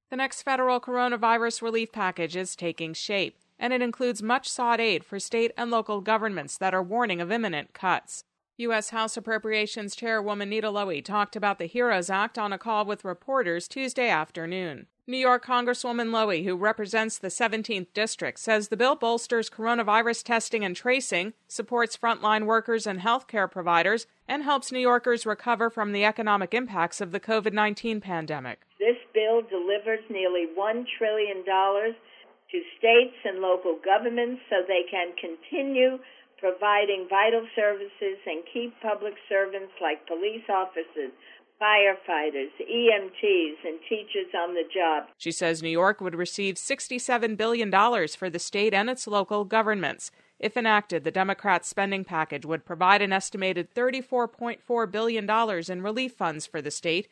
The next federal coronavirus relief package is taking shape, and it includes much-sought aid for state and local governments that are warning of imminent cuts. U.S. House Appropriations Chairwoman Nita Lowey talked about the HEROES Act on a call with reporters Tuesday afternoon. New York Congresswoman Lowey, who represents the 17th District, says the bill bolsters coronavirus testing and tracing, supports frontline workers and healthcare providers, and helps New Yorkers recover from the economic impacts of the COVID-19 pandemic. This bill delivers nearly $1 trillion to states and local governments so they can continue providing vital services and keep public servants like police officers, firefighters, EMTs, and teachers on the job. She says New York would receive $67 billion for the state and its local governments. If enacted, the Democrats' spending package would provide an estimated $34.4 billion in relief funds for the state,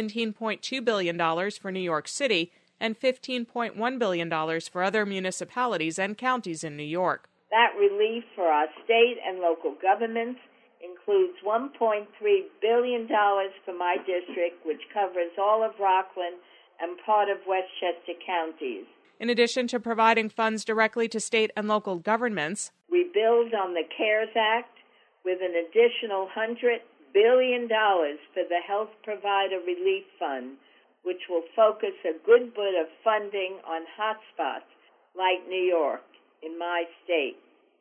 $17.2 billion for New York City, and $15.1 billion for other municipalities and counties in New York. That relief for our state and local governments includes $1.3 billion for my district, which covers all of Rockland and part of Westchester counties. In addition to providing funds directly to state and local governments, we build on the CARES Act with an additional $100 billion for the Health Provider Relief Fund, which will focus a good bit of funding on hotspots like New York in my state.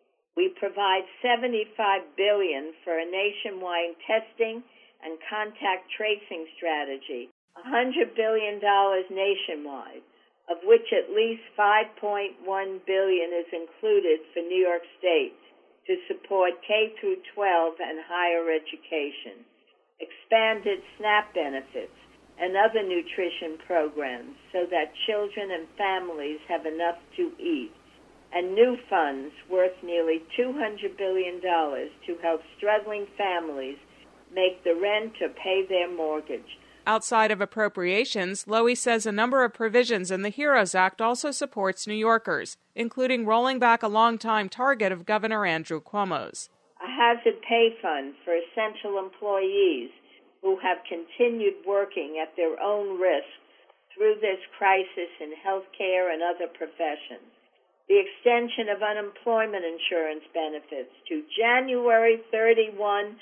We provide $75 billion for a nationwide testing and contact tracing strategy, $100 billion nationwide, of which at least $5.1 billion is included for New York State to support K-12 and higher education, expanded SNAP benefits, and other nutrition programs so that children and families have enough to eat, and new funds worth nearly $200 billion to help struggling families make the rent or pay their mortgage. Outside of appropriations, Lowey says a number of provisions in the HEROES Act also supports New Yorkers, including rolling back a longtime target of Governor Andrew Cuomo's. A hazard pay fund for essential employees who have continued working at their own risk through this crisis in healthcare and other professions. The extension of unemployment insurance benefits to January 31,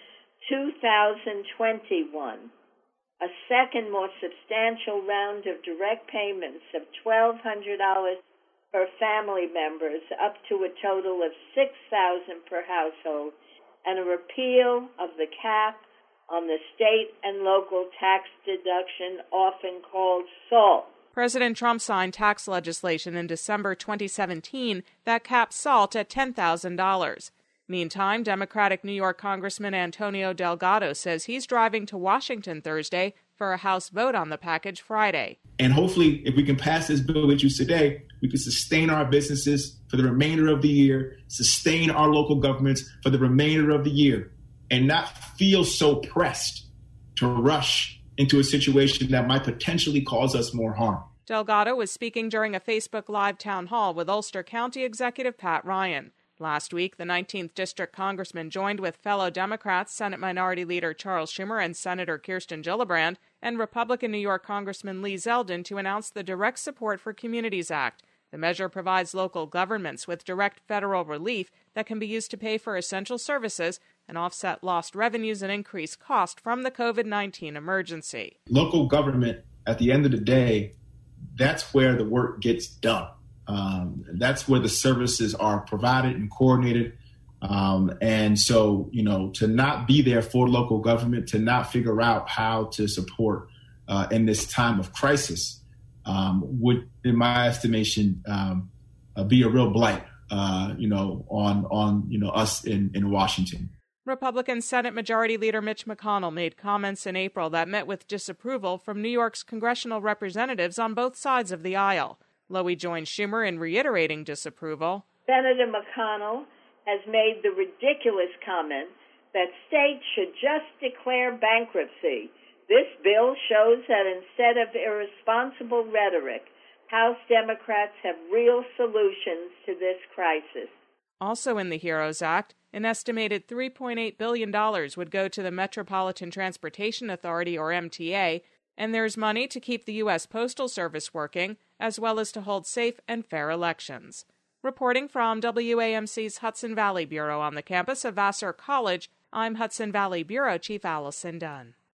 2021. A second, more substantial round of direct payments of $1,200 per family members, up to a total of $6,000 per household, and a repeal of the cap on the state and local tax deduction, often called SALT. President Trump signed tax legislation in December 2017 that capped SALT at $10,000. Meantime, Democratic New York Congressman Antonio Delgado says he's driving to Washington Thursday for a House vote on the package Friday. And hopefully, if we can pass this bill introduced today, we can sustain our businesses for the remainder of the year, sustain our local governments for the remainder of the year, and not feel so pressed to rush into a situation that might potentially cause us more harm. Delgado was speaking during a Facebook Live town hall with Ulster County Executive Pat Ryan. Last week, the 19th District Congressman joined with fellow Democrats, Senate Minority Leader Charles Schumer and Senator Kirsten Gillibrand, and Republican New York Congressman Lee Zeldin to announce the Direct Support for Communities Act. The measure provides local governments with direct federal relief that can be used to pay for essential services and offset lost revenues and increase cost from the COVID-19 emergency. Local government, at the end of the day, that's where the work gets done. That's where the services are provided and coordinated. And so, to not be there for local government, to not figure out how to support in this time of crisis would, in my estimation, be a real blight, on us in Washington. Republican Senate Majority Leader Mitch McConnell made comments in April that met with disapproval from New York's congressional representatives on both sides of the aisle. Lowey joined Schumer in reiterating disapproval. Senator McConnell has made the ridiculous comment that states should just declare bankruptcy. This bill shows that instead of irresponsible rhetoric, House Democrats have real solutions to this crisis. Also in the HEROES Act, an estimated $3.8 billion would go to the Metropolitan Transportation Authority, or MTA, And there's money to keep the U.S. Postal Service working, as well as to hold safe and fair elections. Reporting from WAMC's Hudson Valley Bureau on the campus of Vassar College, I'm Hudson Valley Bureau Chief Allison Dunn.